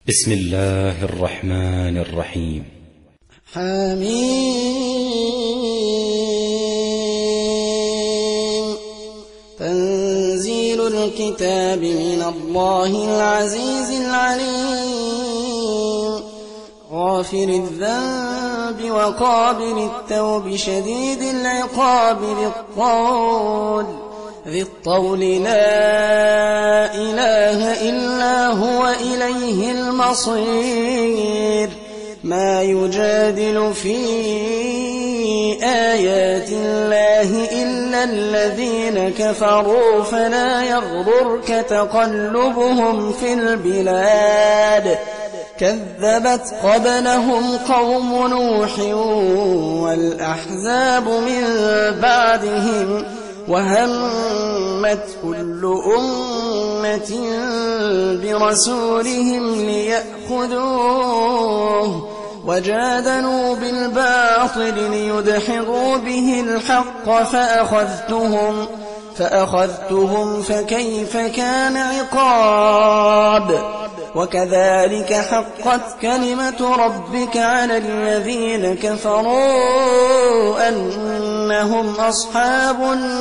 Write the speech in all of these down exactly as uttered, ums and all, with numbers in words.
بسم الله الرحمن الرحيم. حميم. تنزيل الكتاب من الله العزيز العليم، غافر الذنب وقابل التوب شديد العقاب ذي الطول ذي الطول لا إله إلا هو إليه المصير. ما يجادل في آيات الله إلا الذين كفروا فلا يغررك تقلبهم في البلاد. كذبت قبلهم قوم نوح والأحزاب من بعدهم، وهمت كل أمة برسولهم ليأخذوه، وجادلوا بالباطل ليدحضوا به الحق فأخذتهم فأخذتهم فكيف كان عقاب. وكذلك حقت كلمة ربك على الذين كفروا أنهم أصحاب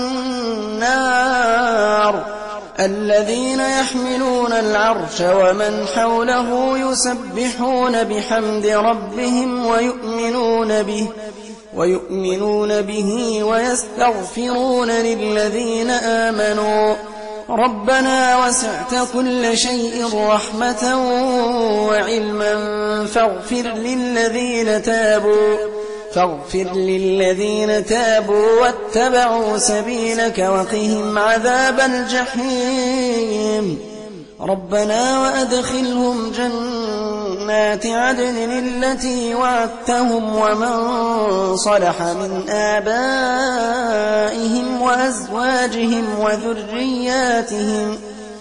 النار، الذين يحملون العرش ومن حوله يسبحون بحمد ربهم ويؤمنون به ويؤمنون به ويستغفرون للذين آمنوا ربنا وسعت كل شيء رحمة وعلما فاغفر للذين تابوا فاغفر للذين تابوا واتبعوا سبيلك وقهم عذاب الجحيم. ربنا وأدخلهم جنات عدن التي وعدتهم ومن صلح من آبائهم وأزواجهم وذرياتهم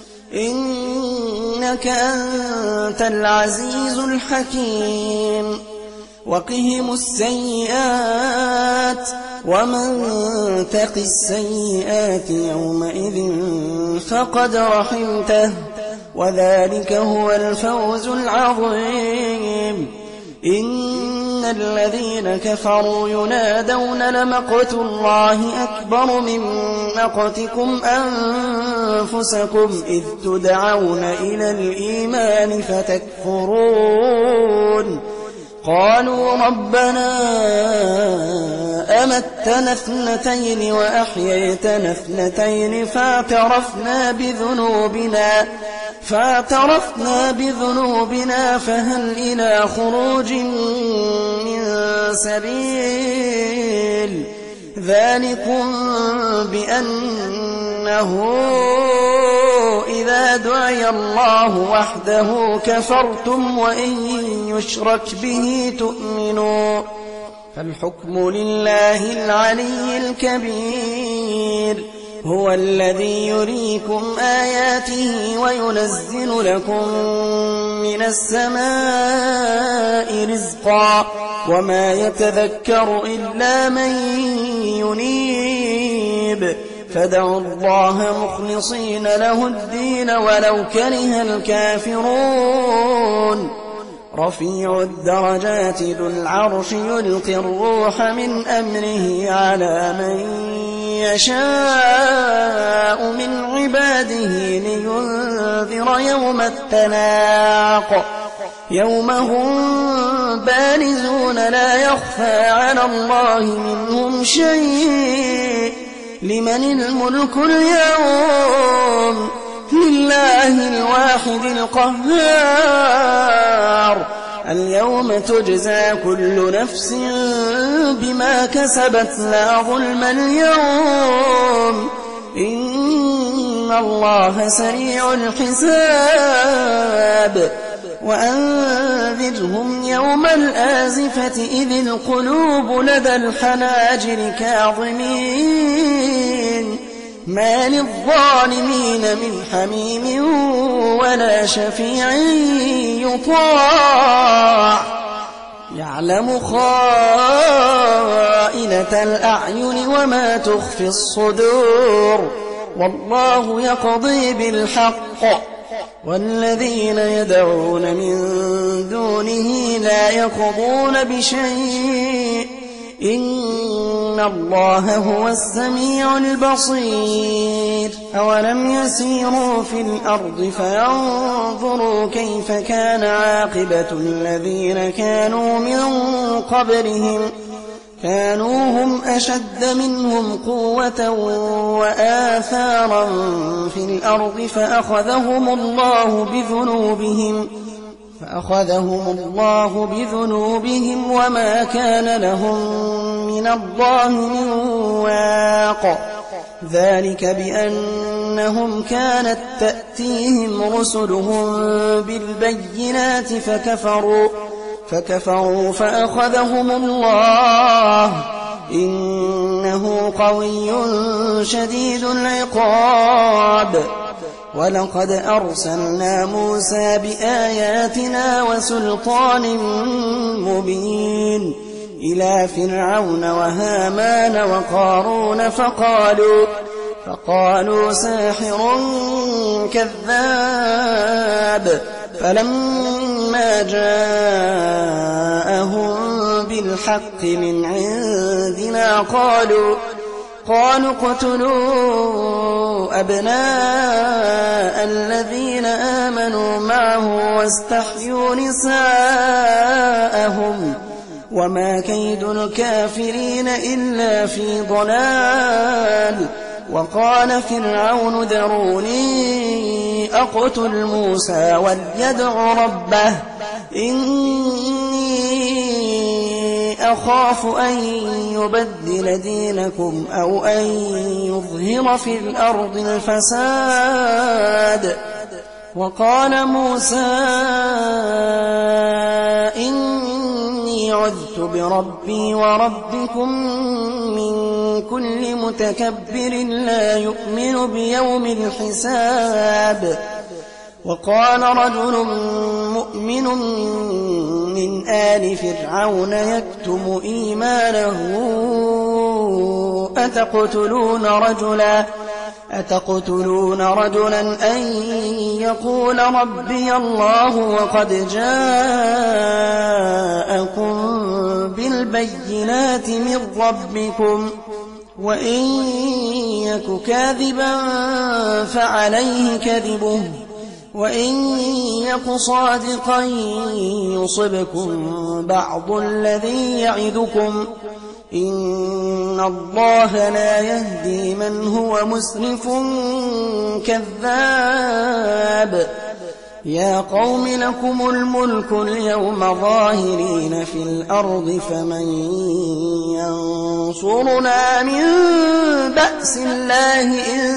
إنك أنت العزيز الحكيم. وقهم السيئات ومن تق السيئات يومئذ فقد رحمته، وذلك هو الفوز العظيم. إن الذين كفروا ينادون لمقت الله أكبر من مقتكم أنفسكم إذ تدعون إلى الإيمان فتكفرون. قالوا ربنا أمتنا اثنتين وأحييتنا اثنتين فاعترفنا بذنوبنا فاعترفنا بذنوبنا فهل إلى خروج من سبيل. ذلكم بأنه إذا دعي الله وحده كفرتم وإن يشرك به تؤمنوا، فالحكم لله العلي الكبير. هو الذي يريكم آياته وينزل لكم من السماء رزقا، وما يتذكر إلا من ينيب. فادعوا الله مخلصين له الدين ولو كره الكافرون. رفيع الدرجات ذو العرش يلقي الروح من أمره على من يشاء من عباده لينذر يوم التلاق، يوم هم بارزون لا يخفى على الله منهم شيء. لمن الملك اليوم؟ لله الواحد القهار. اليوم تجزى كل نفس بما كسبت لا ظلم اليوم، إن الله سريع الحساب. وأنذرهم يوم الآزفة إذ القلوب لدى الحناجر كاظمين، ما للظالمين من حميم ولا شفيع يطاع. يعلم خائنة الأعين وما تخفي الصدور، والله يقضي بالحق والذين يدعون من دونه لا يقضون بشيء إن الله هو السميع البصير أولم يسيروا في الأرض فينظروا كيف كان عاقبة الذين كانوا من قبلهم كانوا هم أشد منهم قوة وآثارا في الأرض فأخذهم الله بذنوبهم فأخذهم الله بذنوبهم وما كان لهم من الله من واق ذلك بأنهم كانت تأتيهم رسلهم بالبينات فكفروا فكفروا فأخذهم الله إنه قوي شديد العقاب ولقد أرسلنا موسى بآياتنا وسلطان مبين إلى فرعون وهامان وقارون فقالوا فقالوا ساحر كذاب فلما جاءهم بالحق من عندنا قالوا قالوا اقتلوا أبناء الذين آمنوا معه واستحيوا نساءهم وما كيد الكافرين إلا في ضلال وقال فرعون ذروني أقتل موسى وليدع ربه إني أخاف أن يبدل دينكم أو أن يظهر في الأرض الفساد وقال موسى إني عذت بربي وربكم من كل متكبر لا يؤمن بيوم الحساب وقال رجل مؤمن من آل فرعون يكتم إيمانه أتقتلون رجلا أتقتلون رجلا أن يقول ربي الله وقد جاءكم بالبينات من ربكم وإن يك كاذبا فعليه كذبه وإن يك صادقا يصبكم بعض الذي يعدكم إن الله لا يهدي من هو مسرف كذاب يا قوم لكم الملك اليوم ظاهرين في الأرض فمن ينصرنا من بأس الله إن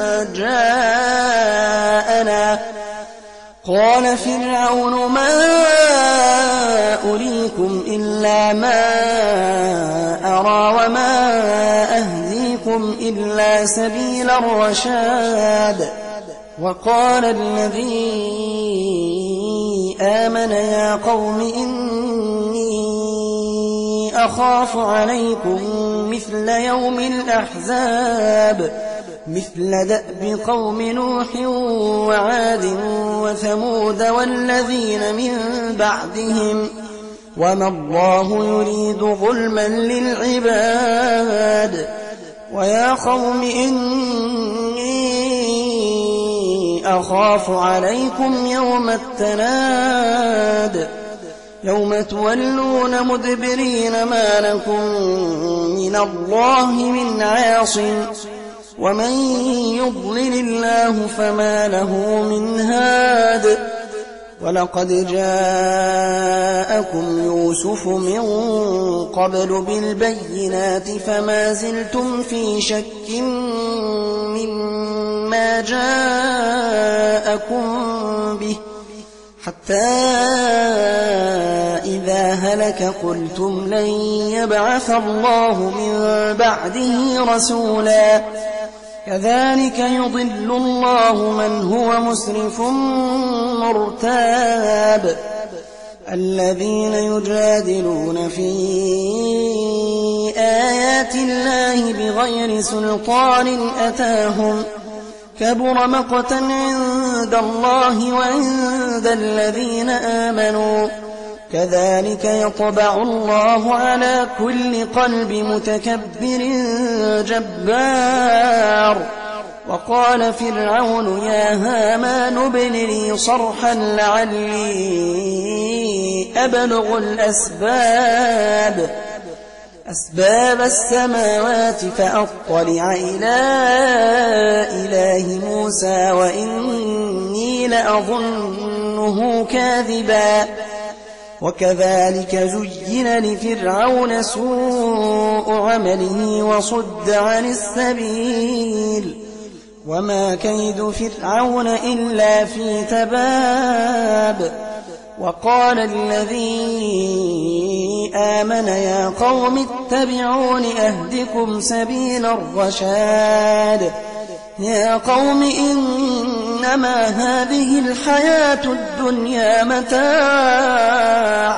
جاءنا قال فرعون ما أريكم إلا ما أرى وما أهديكم إلا سبيل الرشاد وقال الذي آمن يا قوم إني أخاف عليكم مثل يوم الأحزاب مثل دأب قوم نوح وعاد وثمود والذين من بعدهم وما الله يريد ظلما للعباد ويا قوم إني أخاف عليكم يوم التناد يوم تولون مدبرين ما لكم من الله من عاصم ومن يضلل الله فما له من هاد ولقد جاءكم يوسف من قبل بالبينات فما زلتم في شك مما جاءكم به حتى إذا هلك قلتم لن يبعث الله من بعده رسولا كذلك يضل الله من هو مسرف مرتاب الذين يجادلون في آيات الله بغير سلطان أتاهم كبر مقتا عند الله وعند الذين آمنوا كذلك يطبع الله على كل قلب متكبر جبار. وقال فرعون يا هامان ابن لي صرحا لعلي أبلغ الأسباب أسباب السماوات فأطلع إلى إله موسى وإني لأظنه كاذبا. وكذلك زين لفرعون سوء عمله وصد عن السبيل وما كيد فرعون إلا في تباب. وقال الذي آمن يا قوم اتبعون أهدكم سبيل الرشاد. يا قوم إنما هذه الحياة الدنيا متاع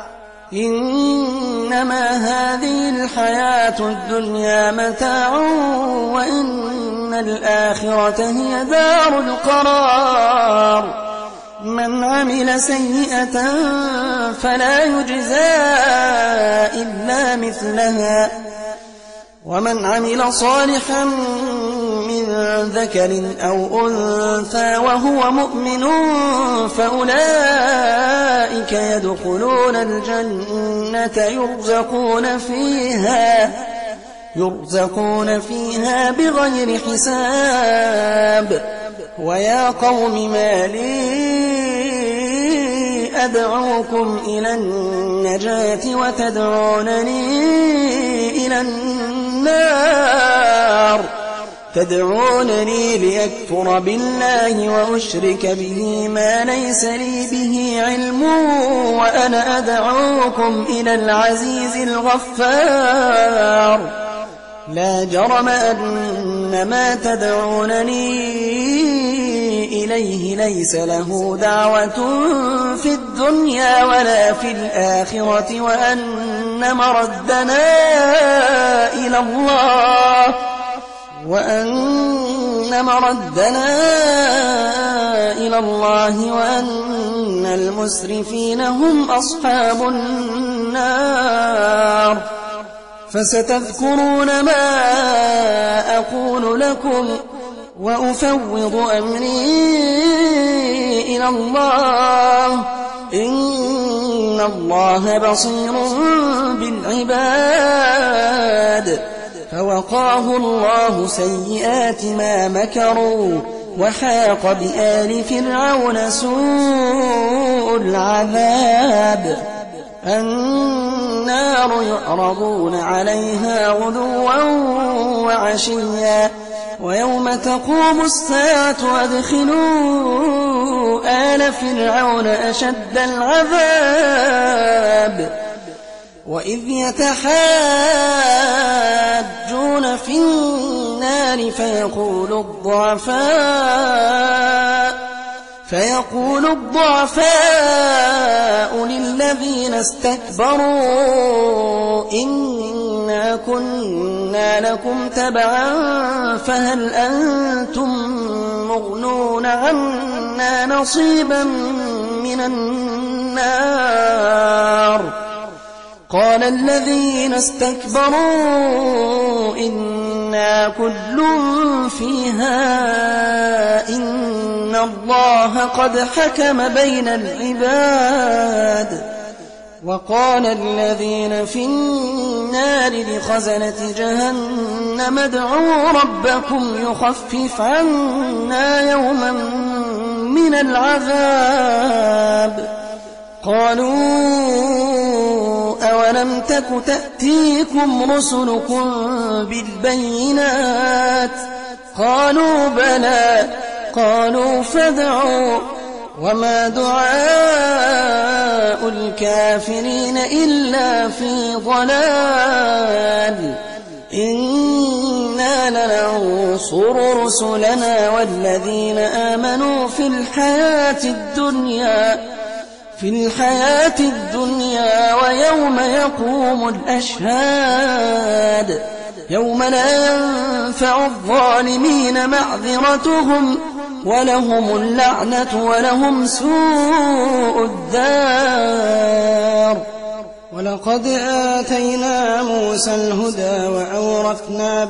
إنما هذه الحياة الدنيا متاع وإن الآخرة هي دار القرار. من عمل سيئة فلا يجزى إلا مثلها ومن عمل صالحا من ذكر أو أنثى وهو مؤمن فأولئك يدخلون الجنة يرزقون فيها يرزقون فيها بغير حساب. ويا قوم ما لي أدعوكم إلى النجاة وتدعونني إلى النار تدعونني لأكفر بالله وأشرك به ما ليس لي به علم وأنا أدعوكم إلى العزيز الغفار. لا جرم أن ما تدعونني إليه ليس له دعوة في الدنيا ولا في الآخرة وأن مردنا إلى الله وأن مردنا إلى الله وأن المسرفين هم أصحاب النار. فستذكرون ما أقول لكم وأفوض أمري إلى الله إن الله بصير بالعباد. فوقاه الله سيئات ما مكروا وحاق بآل فرعون سوء العذاب. النار يعرضون عليها غدوا وعشيا ويوم تقوم الساعة أدخلوا آل فرعون أشد العذاب. وإذ يتحاجون في النار فيقول الضعفاء فيقول الضعفاء للذين استكبروا إنا كنا لكم تبعا فهل أنتم مغنون عنا نصيبا من النار. قال الذين استكبروا إنا كل فيها إن الله قد حكم بين العباد. وقال الذين في النار لخزنة جهنم ادعوا ربكم يخفف عنا يوما من العذاب. قالوا أولم تك تأتيكم رسلكم بالبينات قالوا بلى قالوا فادعوا وما دعاء الكافرين إلا في ضلال. إنا لننصر رسلنا والذين آمنوا في الحياة الدنيا في الحياة الدنيا ويوم يقوم الأشهاد. يوم لا ينفع الظالمين معذرتهم ولهم اللعنة ولهم سوء الدار. ولقد آتينا موسى الهدى وأورثنا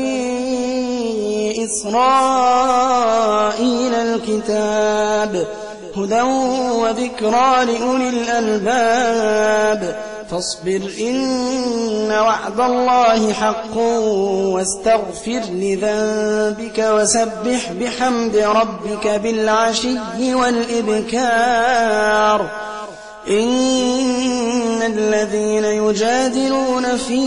بني إسرائيل الكتاب هدى وذكرى لأولي الألباب. فاصبر إن وعد الله حق واستغفر لذنبك وسبح بحمد ربك بالعشي والإبكار. إن الذين يجادلون في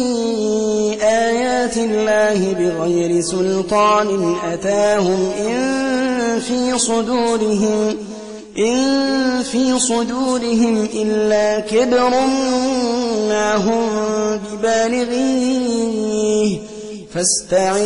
آيات الله بغير سلطان أتاهم إن في صدورهم إن في صدورهم إلا كبر ما هم ببالغيه فاستعذ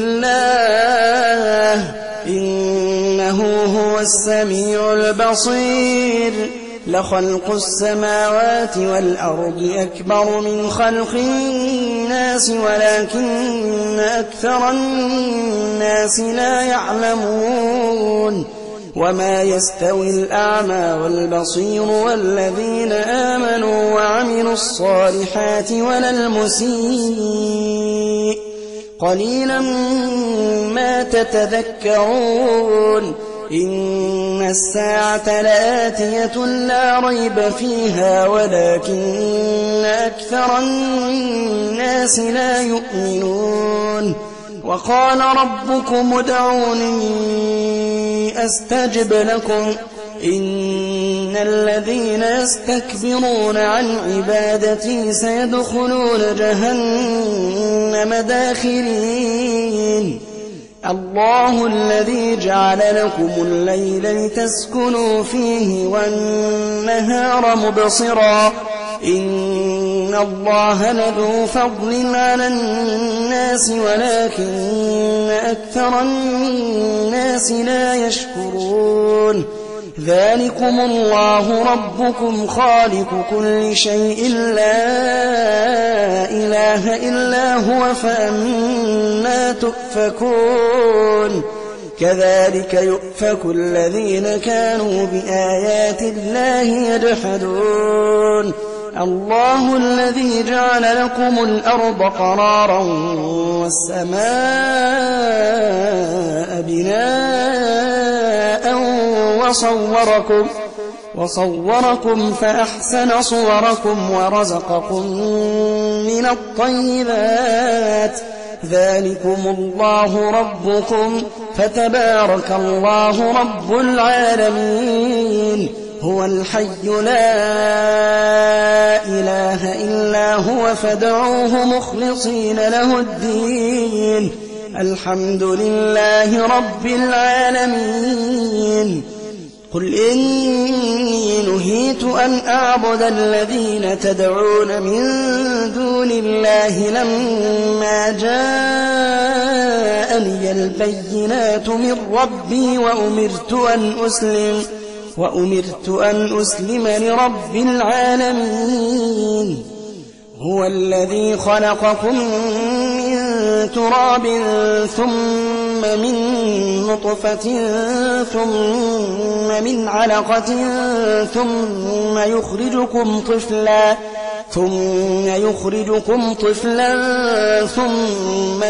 بالله إنه هو السميع البصير. لخلق السماوات والأرض أكبر من خلق الناس ولكن أكثر الناس لا يعلمون. وما يستوي الأعمى والبصير والذين آمنوا وعملوا الصالحات ولا المسيء قليلا ما تتذكرون. إن الساعة لآتية لا ريب فيها ولكن أكثر الناس لا يؤمنون. وقال ربكم ادعوني أستجب لكم إن الذين يستكبرون عن عبادتي سيدخلون جهنم داخرين. الله الذي جعل لكم الليل لتسكنوا فيه والنهار مبصرا إن الله لذو فضل على الناس ولكن أكثر الناس لا يشكرون. ذلكم الله ربكم خالق كل شيء لا إله إلا هو فأنا تؤفكون. كذلك يؤفك الذين كانوا بآيات الله يجحدون. الله الذي جعل لكم الأرض قرارا والسماء بناء وصوركم, وصوركم فأحسن صوركم ورزقكم من الطيبات. ذلكم الله ربكم فتبارك الله رب العالمين. هو الحي لا إله إلا هو فادعوه مخلصين له الدين. الحمد لله رب العالمين. قل إني نهيت أن أعبد الذين تدعون من دون الله لما جاءني البينات من ربي وأمرت أن أسلم وأمرت أن أسلم لرب العالمين. هو الذي خلقكم من تراب ثم من نطفة ثم من علقة ثم يخرجكم طفلا ثم يخرجكم طفلا ثم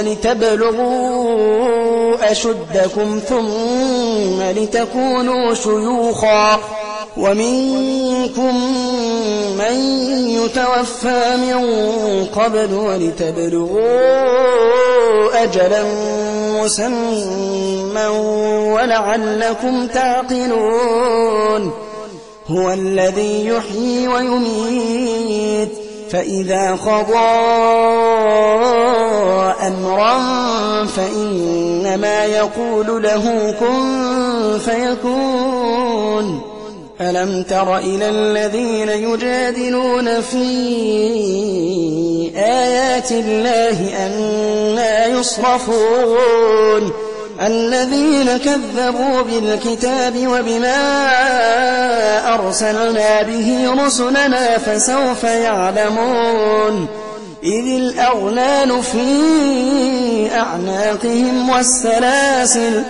لتبلغوا أشدكم ثم لتكونوا شيوخا ومنكم من يتوفى من قبل ولتبلغوا أجلا مسمى ولعلكم تعقلون. هو الذي يحيي ويميت فإذا قضى أمرا فإنما يقول له كن فيكون. ألم تر إلى الذين يجادلون في آيات الله أنى يصرفون الذين كذبوا بالكتاب وبما أرسلنا به رسلنا فسوف يعلمون. إذ الأغلال في أعناقهم والسلاسل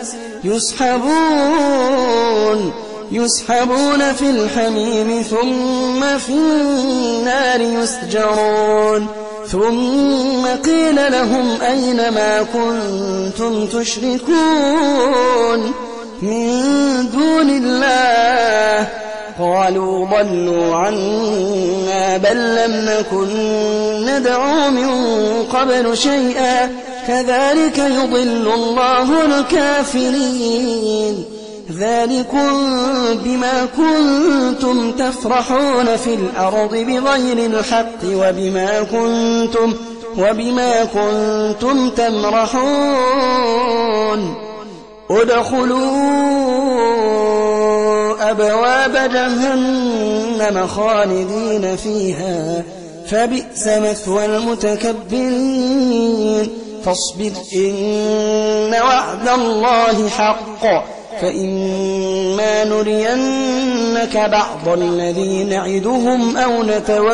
يسحبون يسحبون في الحميم ثم في النار يسجرون ثم قيل لهم أين ما كنتم تشركون من دون الله قالوا ضلوا عنا بل لم نكن ندعو من قبل شيئا كذلك يضل الله الكافرين ذلكم بما كنتم تفرحون في الأرض بغير الحق وبما كنتم, وبما كنتم تمرحون ادخلوا أبواب جهنم خالدين فيها فبئس مثوى المتكبرين فاصبر إن وعد الله حق فإما نرينك بعض الذي نعدهم أو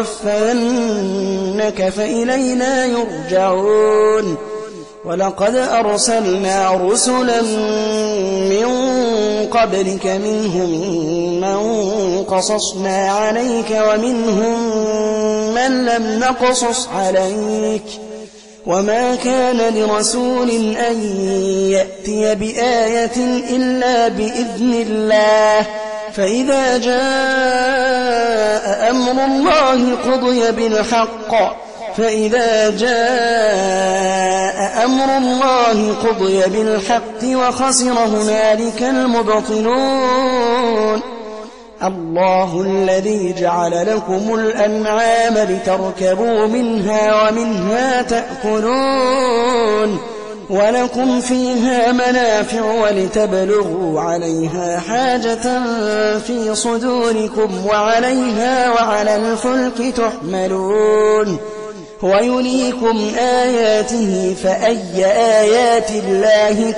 نتوفينك فإلينا يرجعون ولقد أرسلنا رسلا من قبلك منهم من قصصنا عليك ومنهم من لم نقصص عليك وما كان لرسول أن يأتي بآية إلا بإذن الله فإذا جاء أمر الله قضي بالحق فإذا جاء أمر الله قضي بالحق وخسر هنالك المبطلون الله الذي جعل لكم الأنعام لتركبوا منها ومنها تأكلون ولكم فيها منافع ولتبلغوا عليها حاجة في صدوركم وعليها وعلى الفلك تحملون ويريكم آياته فأي آيات الله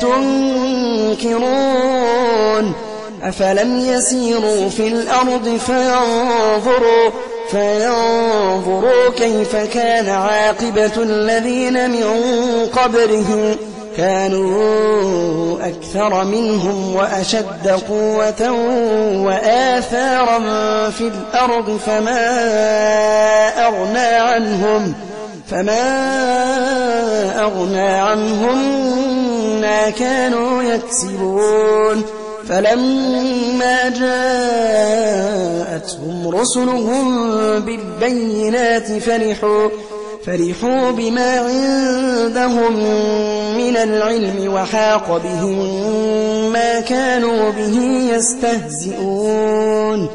تنكرون أفلم يسيروا في الأرض فينظروا, فينظروا كيف كان عاقبة الذين من قبلهم كانوا أكثر منهم وأشد قوة وآثارا في الأرض فما أغنى عنهم فما أغنى عنهم ما كانوا يكسبون فلما جاءتهم رسلهم بالبينات فرحوا فرحوا بما عندهم من العلم وحاق بهم ما كانوا به يستهزئون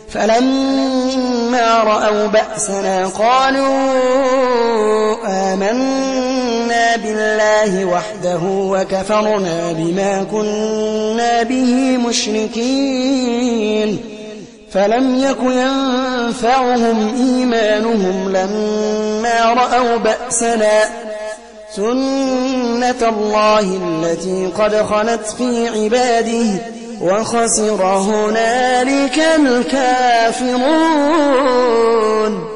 فلما رأوا بأسنا قالوا آمنا بالله وحده وكفرنا بما كنا به مشركين فلم يك ينفعهم إيمانهم لما رأوا بأسنا سنة الله التي قد خلت في عباده وخسر هنالك الكافرون.